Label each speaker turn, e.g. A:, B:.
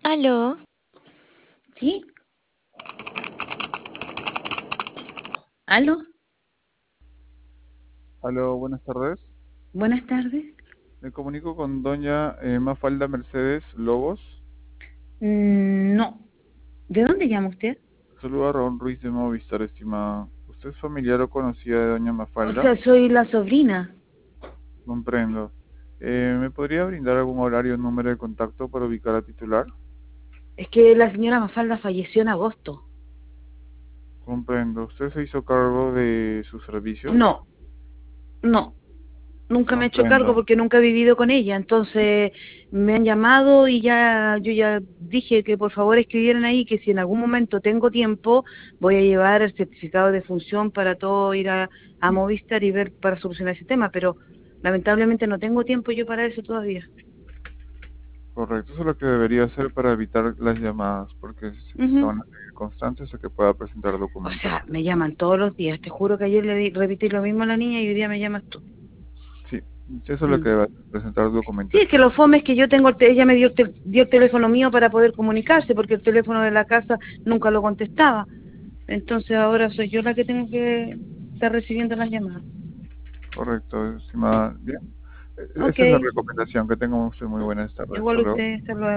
A: Aló,
B: ¿Sí? ¿Aló?
C: Aló, buenas tardes.
B: Buenas tardes.
C: Me comunico con doña Mafalda Mercedes Lobos.
B: No. ¿De dónde llama usted?
C: Saluda a Raúl Ruiz de Movistar, estimada. ¿Usted es familiar o conocida de doña
B: O
C: Mafalda?
B: sea, soy la sobrina.
C: Comprendo. ¿Me podría brindar algún horario o número de contacto para ubicar a titular?
B: Es que la señora Mafalda falleció en agosto.
C: Comprendo. ¿Usted se hizo cargo de sus servicios?
B: No, no. Nunca me he hecho cargo
C: Comprendo.
B: porque nunca he vivido con ella. Entonces me han llamado y yo ya dije que por favor escribieran ahí que si en algún momento tengo tiempo voy a llevar el certificado de función para todo ir a Movistar y ver para solucionar ese tema. Pero lamentablemente no tengo tiempo yo para eso todavía.
C: Correcto. Eso es lo que debería hacer para evitar las llamadas, porque se
B: Ujú.
C: van a seguir constantes a que pueda presentar
B: O sea,
C: documentación.
B: me llaman todos los días. Te juro que ayer repetí lo mismo a la niña y hoy día me llamas tú.
C: Sí, eso es lo que
B: Mm.
C: debe hacer, presentar
B: Sí, es que
C: documentación.
B: lo fome es que yo tengo, ella me dio el teléfono mío para poder comunicarse, porque el teléfono de la casa nunca lo contestaba. Entonces ahora soy yo la que tengo que estar recibiendo las llamadas.
C: Correcto, estimada. Bien.
B: Ok,
C: Esa es la recomendación. Que tenga usted muy buenas tardes.
B: igual
C: Hasta luego.
B: usted, hasta luego.